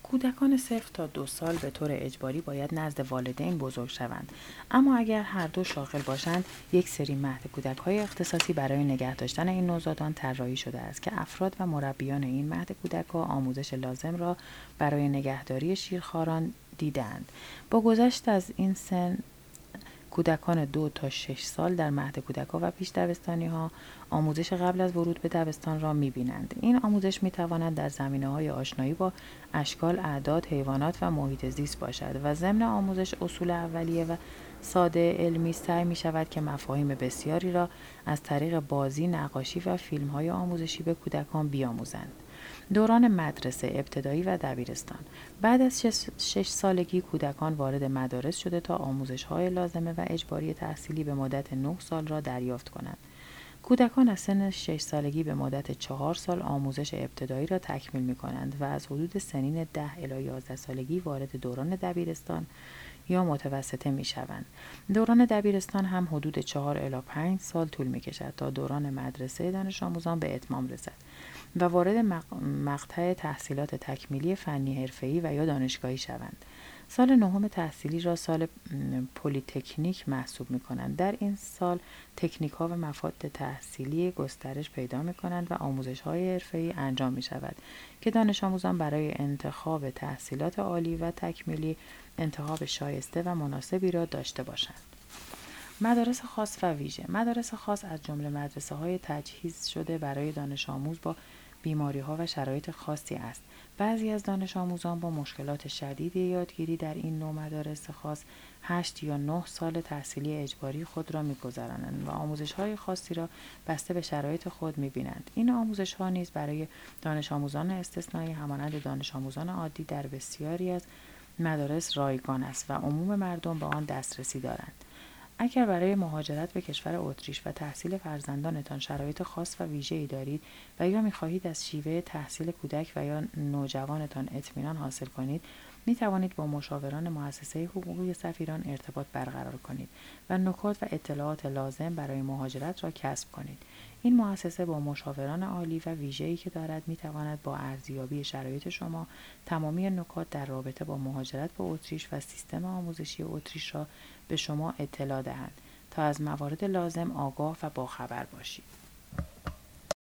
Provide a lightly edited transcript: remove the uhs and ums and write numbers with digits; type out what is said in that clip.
کودکان 0 تا 2 سال به طور اجباری باید نزد والدین بزرگ شوند، اما اگر هر دو شاغل باشند، یک سری مهد کودک‌های اختصاصی برای نگه داشتن این نوزادان طراحی شده است که افراد و مربیان این مهد کودک‌ها آموزش لازم را برای نگهداری شیرخواران دیدند. با گذشت از این سن، کودکان 2 تا 6 سال در مهد کودک‌ها و پیش دبستانی‌ها آموزش قبل از ورود به دبستان را می‌بینند. این آموزش می‌تواند در زمینه‌های آشنایی با اشکال، اعداد، حیوانات و محیط زیست باشد و ضمن آموزش اصول اولیه و ساده علمی سعی می‌شود که مفاهیم بسیاری را از طریق بازی، نقاشی و فیلم‌های آموزشی به کودکان بیاموزند. دوران مدرسه ابتدایی و دبیرستان. بعد از 6 سالگی کودکان وارد مدارس شده تا آموزش‌های لازمه و اجباری تحصیلی به مدت 9 سال را دریافت کنند. کودکان از سن 6 سالگی به مدت 4 سال آموزش ابتدایی را تکمیل می‌کنند و از حدود سنین 10 الی 11 سالگی وارد دوران دبیرستان یا متوسطه می‌شوند. دوران دبیرستان هم حدود 4 الی 5 سال طول می‌کشد تا دوران مدرسه دانش آموزان به اتمام رسد و وارد مقطع تحصیلات تکمیلی فنی حرفه‌ای و یا دانشگاهی شوند. سال نهم تحصیلی را سال پلی‌تکنیک محسوب می‌کنند. در این سال تکنیک‌ها و مفاد تحصیلی گسترش پیدا می‌کنند و آموزش‌های حرفه‌ای انجام می‌شود که دانش آموزان برای انتخاب تحصیلات عالی و تکمیلی انتخاب شایسته و مناسبی را داشته باشند. مدارس خاص و ویژه. مدارس خاص از جمله مدرسه‌های تجهیز شده برای دانش آموز با بیماری‌ها و شرایط خاصی است. بعضی از دانش آموزان با مشکلات شدید یادگیری در این نوع مدارس خاص 8 یا 9 سال تحصیلی اجباری خود را می‌گذرانند و آموزش‌های خاصی را بسته به شرایط خود می‌بینند. این آموزش‌ها نیز برای دانش آموزان استثنایی همانند دانش آموزان عادی در بسیاری از مدارس رایگان است و عموم مردم به آن دسترسی دارند. اگر برای مهاجرت به کشور اتریش و تحصیل فرزندانتان شرایط خاص و ویژه‌ای دارید و یا می‌خواهید از شیوه تحصیل کودک و یا نوجوانتان اطمینان حاصل کنید، می‌توانید با مشاوران مؤسسه حقوقی سفیران ارتباط برقرار کنید و نکات و اطلاعات لازم برای مهاجرت را کسب کنید. این مؤسسه با مشاوران عالی و ویژه‌ای که دارد می‌تواند با ارزیابی شرایط شما تمامی نکات در رابطه با مهاجرت به اتریش و سیستم آموزشی اتریش را به شما اطلاع دهند تا از موارد لازم آگاه و باخبر باشید.